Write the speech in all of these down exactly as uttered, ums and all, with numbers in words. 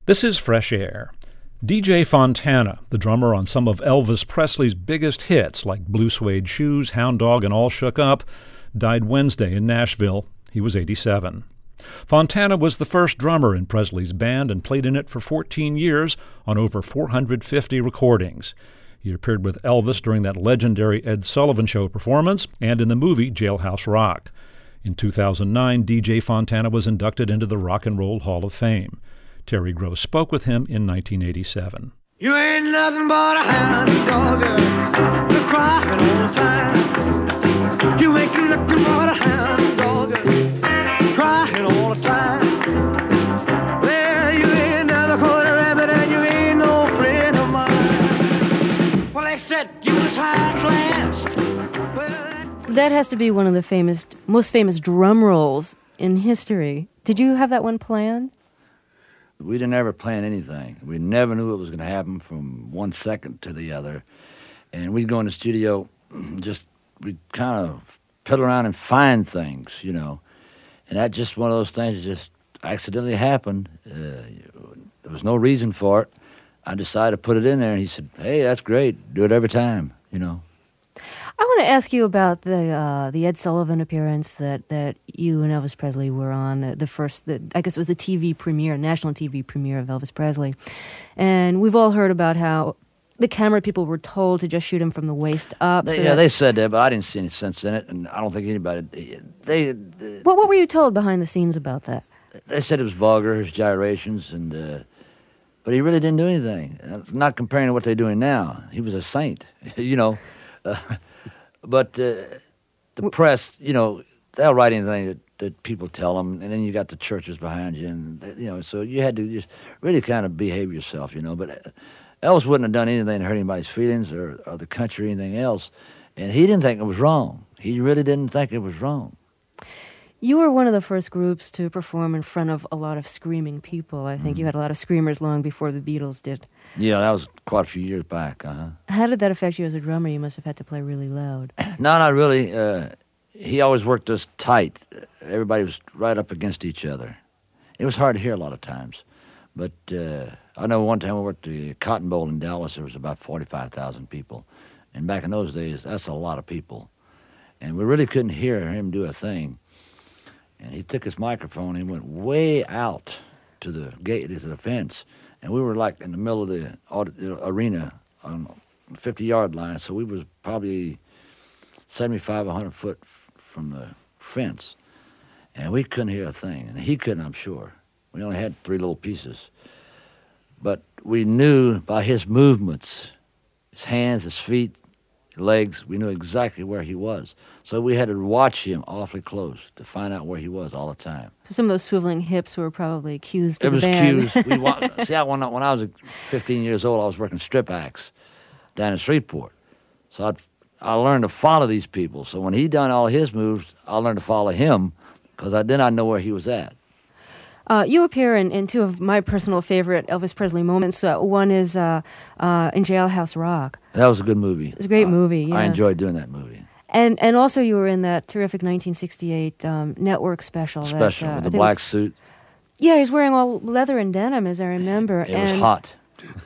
This is Fresh Air. D J Fontana, the drummer on some of Elvis Presley's biggest hits like Blue Suede Shoes, Hound Dog, and All Shook Up, died Wednesday in Nashville. He was eighty-seven. Fontana was the first drummer in Presley's band and played in it for fourteen years on over four hundred fifty recordings. He appeared with Elvis during that legendary Ed Sullivan Show performance and in the movie Jailhouse Rock. In two thousand nine, D J Fontana was inducted into the Rock and Roll Hall of Fame. Terry Gross spoke with him in nineteen eighty-seven. You ain't nothing but a hound dog, you're crying all the time. You ain't nothing but a hound dog, crying all the time. Well, you ain't never caught a rabbit and you ain't no friend of mine. Well, they said you was high class. Well, that... that has to be one of the famous, most famous drum rolls in history. Did you have that one planned? We didn't ever plan anything. We never knew what was going to happen from one second to the other. And we'd go in the studio, just, we'd kind of piddle around and find things, you know. And that just one of those things that just accidentally happened. Uh, there was no reason for it. I decided to put it in there, and he said, hey, that's great. Do it every time, you know. I want to ask you about the uh, the Ed Sullivan appearance that, that you and Elvis Presley were on, the, the first, the, I guess it was the T V premiere, national T V premiere of Elvis Presley. And we've all heard about how the camera people were told to just shoot him from the waist up. They, so yeah, that, they said that, but I didn't see any sense in it, and I don't think anybody... They, they, what, what were you told behind the scenes about that? They said it was vulgar, his gyrations, and... Uh, but he really didn't do anything. I'm not comparing to what they're doing now. He was a saint, you know. Uh, But uh, the press, you know, they'll write anything that, that people tell them, and then you got the churches behind you, and, you know, so you had to just really kind of behave yourself, you know. But Elvis wouldn't have done anything to hurt anybody's feelings or, or the country or anything else, and he didn't think it was wrong. He really didn't think it was wrong. You were one of the first groups to perform in front of a lot of screaming people. I think mm. you had a lot of screamers long before the Beatles did. Yeah, that was quite a few years back, uh-huh. How did that affect you as a drummer? You must have had to play really loud. No, not really. Uh, he always worked us tight. Everybody was right up against each other. It was hard to hear a lot of times. But uh, I know one time we worked the Cotton Bowl in Dallas, there was about forty-five thousand people. And back in those days, that's a lot of people. And we really couldn't hear him do a thing. And he took his microphone and went way out to the gate, to the fence. And we were like in the middle of the arena on the fifty-yard line, so we was probably seventy-five, one hundred foot f- from the fence. And we couldn't hear a thing, and he couldn't, I'm sure. We only had three little pieces. But we knew by his movements, his hands, his feet, legs, we knew exactly where he was. So we had to watch him awfully close to find out where he was all the time. So some of those swiveling hips were probably cues to it the was band. cues. We wa- See, I, when, I, when I was fifteen years old, I was working strip acts down in Shreveport. So I'd, I learned to follow these people. So when he done all his moves, I learned to follow him because I, then I know where he was at. Uh, you appear in, in two of my personal favorite Elvis Presley moments. Uh, one is uh, uh, in Jailhouse Rock. That was a good movie. It was a great uh, movie, yeah. I enjoyed doing that movie. And and also you were in that terrific nineteen sixty-eight um, network special. Special, that, uh, with the black was, suit. Yeah, he was wearing all leather and denim, as I remember. It and was hot.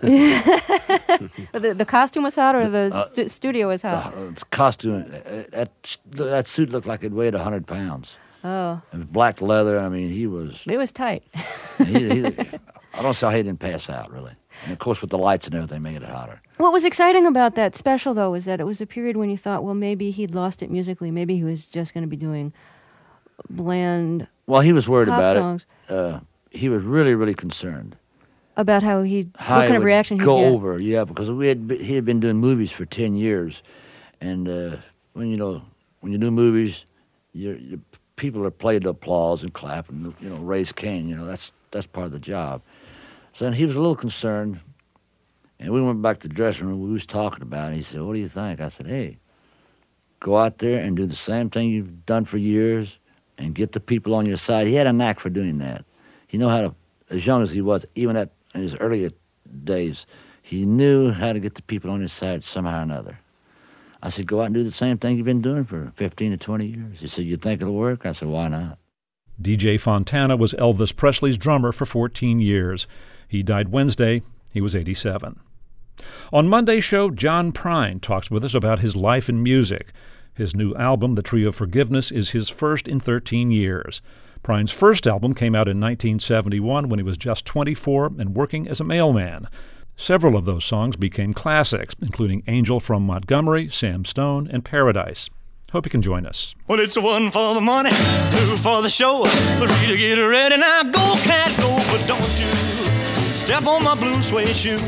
the, the costume was hot, or the uh, stu- studio was hot? The, the costume, uh, that, that suit looked like it weighed one hundred pounds. Oh. It was black leather. I mean, he was... It was tight. he, he, I don't see how he didn't pass out, really. And, of course, with the lights and everything, made it hotter. What was exciting about that special, though, was that it was a period when you thought, well, maybe he'd lost it musically. Maybe he was just going to be doing bland Well, he was worried pop about songs. it. Uh, he was really, really concerned. About how he'd... How what he kind of would reaction he'd go get. over, yeah, because we had he had been doing movies for ten years. And uh, when, you know, when you do movies, you're... you're people are played to applause and clap and, you know, raise Cain. You know, that's that's part of the job. So then he was a little concerned, and we went back to the dressing room. We was talking about it. He said, what do you think? I said, hey, go out there and do the same thing you've done for years and get the people on your side. He had a knack for doing that. He knew how to, as young as he was, even at in his earlier days, he knew how to get the people on his side somehow or another. I said, go out and do the same thing you've been doing for fifteen to twenty years. He said, you think it'll work? I said, why not? D J Fontana was Elvis Presley's drummer for fourteen years. He died Wednesday. He was eighty-seven. On Monday's show, John Prine talks with us about his life in music. His new album, The Tree of Forgiveness, is his first in thirteen years. Prine's first album came out in nineteen seventy-one when he was just twenty-four and working as a mailman. Several of those songs became classics, including Angel from Montgomery, Sam Stone, and Paradise. Hope you can join us. Well, it's a one for the money, two for the show, three to get ready. Now go, cat, go, but don't you step on my blue suede shoe.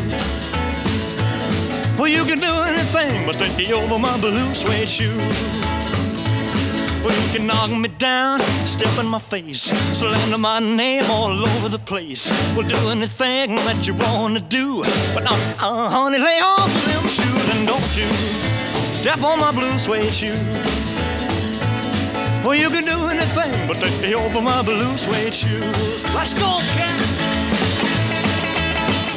Well, you can do anything but stay over my blue suede shoe. Well, you can knock me down, step in my face, slander my name all over the place. Well, do anything that you want to do, but uh, uh, honey, lay off them shoes and don't you step on my blue suede shoe. Well, you can do anything but take over my blue suede shoes. Let's go, cat.